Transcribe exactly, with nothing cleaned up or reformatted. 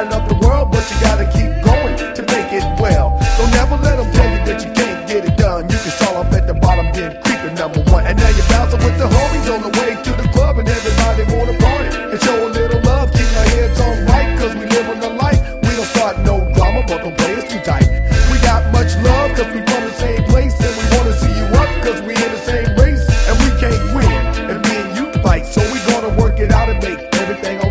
lining up the world, but you gotta keep going to make it well. Don't never let them tell you that you can't get it done. You can start off at the bottom, then creeping number one. And now you're bouncing with the homies on the way to the club, and everybody wanna party and show a little love. Keep our heads on right, cause we live on the light. We don't start no drama, but don't play